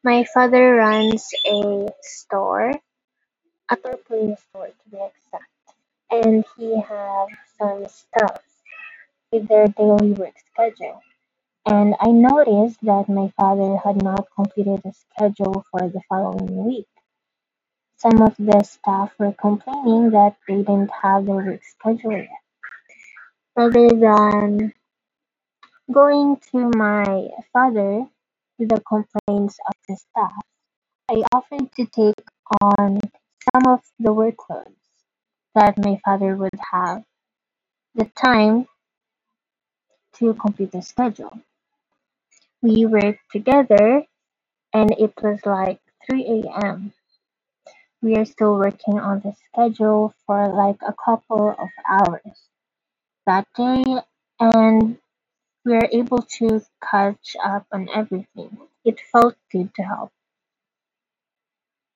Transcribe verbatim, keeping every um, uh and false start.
My father runs a store, a toy store to be exact, and he has some stuff with their daily work schedule. And I noticed that my father had not completed the schedule for the following week. Some of the staff were complaining that they didn't have their work schedule yet. Rather than going to my father with the complaints of the staff, I offered to take on some of the workloads that my father would have the time to complete the schedule. We worked together and it was like three a m. We are still working on the schedule for like a couple of hours that day, and we are able to catch up on everything. It felt good to help.